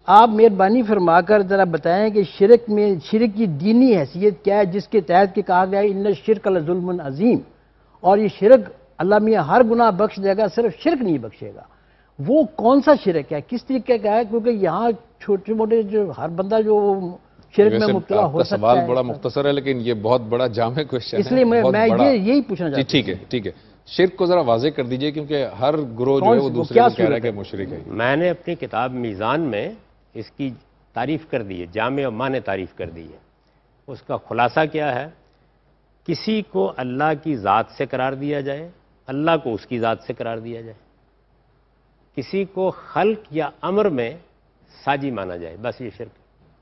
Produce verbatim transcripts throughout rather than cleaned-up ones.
آپ مہربانی فرما کر ذرا بتائیں کہ شرک میں شرک کی دینی حیثیت کیا ہے، جس کے تحت کہ کہا گیا ہے ان الشرک لظلم عظیم، اور یہ شرک اللہ میاں ہر گناہ بخش دے گا، صرف شرک نہیں بخشے گا۔ وہ کون سا شرک ہے، کس طریقے کا ہے؟ کیونکہ یہاں چھوٹے موٹے جو ہر بندہ جو شرک میں مبتلا ہو سکتا ہے۔ سوال بڑا مختصر ہے لیکن یہ بہت بڑا جامع کوشچن ہے، اس لیے میں یہ یہی پوچھنا چاہتا ہوں۔ ٹھیک ہے ٹھیک ہے شرک کو ذرا واضح کر دیجئے، کیونکہ ہر گروہ جو ہے وہ دوسرے کو کہہ رہا ہے کہ مشرک ہے۔ میں نے اپنی کتاب میزان میں اس کی تعریف کر دی ہے، جامع اماں نے تعریف کر دی ہے۔ اس کا خلاصہ کیا ہے؟ کسی کو اللہ کی ذات سے قرار دیا جائے، اللہ کو اس کی ذات سے قرار دیا جائے، کسی کو خلق یا امر میں ساجی مانا جائے، بس یہ شرک ہے۔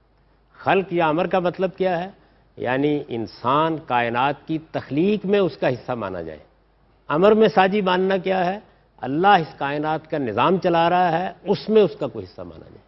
خلق یا امر کا مطلب کیا ہے؟ یعنی انسان کائنات کی تخلیق میں اس کا حصہ مانا جائے۔ امر میں ساجی ماننا کیا ہے؟ اللہ اس کائنات کا نظام چلا رہا ہے، اس میں اس کا کوئی حصہ مانا جائے۔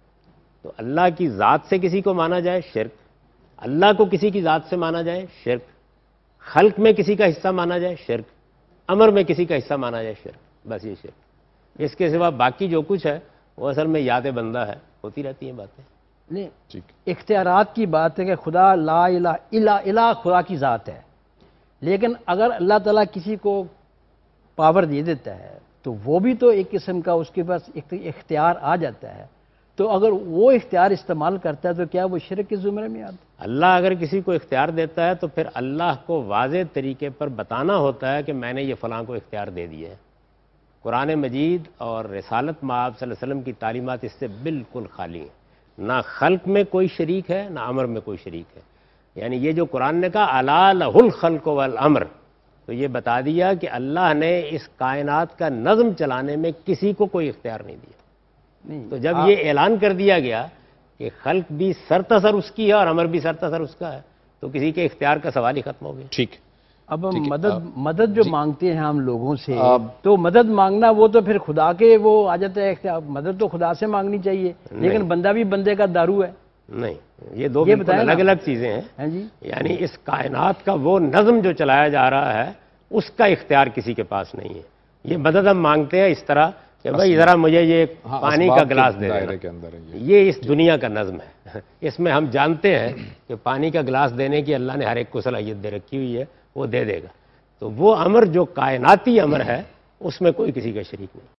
تو اللہ کی ذات سے کسی کو مانا جائے شرک، اللہ کو کسی کی ذات سے مانا جائے شرک، خلق میں کسی کا حصہ مانا جائے شرک، امر میں کسی کا حصہ مانا جائے شرک، بس یہ شرک۔ اس کے سوا باقی جو کچھ ہے وہ اصل میں یاد بندہ ہے، ہوتی رہتی ہیں باتیں۔ نہیں، اختیارات کی بات ہے کہ خدا لا الہ الا الہ خدا کی ذات ہے، لیکن اگر اللہ تعالیٰ کسی کو پاور دے دیتا ہے تو وہ بھی تو ایک قسم کا اس کے پاس اختیار آ جاتا ہے، تو اگر وہ اختیار استعمال کرتا ہے تو کیا وہ شرک کے زمرے میں آتا ہے؟ اللہ اگر کسی کو اختیار دیتا ہے تو پھر اللہ کو واضح طریقے پر بتانا ہوتا ہے کہ میں نے یہ فلاں کو اختیار دے دیا ہے۔ قرآن مجید اور رسالت مآب صلی اللہ علیہ وسلم کی تعلیمات اس سے بالکل خالی ہیں، نہ خلق میں کوئی شریک ہے نہ امر میں کوئی شریک ہے۔ یعنی یہ جو قرآن نے کہا الا لہ الخلق والامر، تو یہ بتا دیا کہ اللہ نے اس کائنات کا نظم چلانے میں کسی کو کوئی اختیار نہیں دیا۔ تو جب یہ اعلان کر دیا گیا کہ خلق بھی سرتسر اس کی ہے اور امر بھی سرتسر اس کا ہے، تو کسی کے اختیار کا سوال ہی ختم ہو گیا۔ ٹھیک اب ہم مدد مدد جو مانگتے ہیں ہم لوگوں سے، تو مدد مانگنا وہ تو پھر خدا کے وہ آ جاتا ہے، مدد تو خدا سے مانگنی چاہیے، لیکن بندہ بھی بندے کا دارو ہے۔ نہیں، یہ دو بالکل الگ الگ چیزیں ہیں۔ یعنی اس کائنات کا وہ نظم جو چلایا جا رہا ہے اس کا اختیار کسی کے پاس نہیں ہے۔ یہ مدد ہم مانگتے ہیں اس طرح کہ بھائی ذرا مجھے یہ پانی کا گلاس دے دینا، یہ اس دنیا کا نظم ہے۔ اس میں ہم جانتے ہیں کہ پانی کا گلاس دینے کی اللہ نے ہر ایک کو صلاحیت دے رکھی ہوئی ہے، وہ دے دے گا۔ تو وہ امر جو کائناتی امر ہے اس میں کوئی کسی کا شریک نہیں۔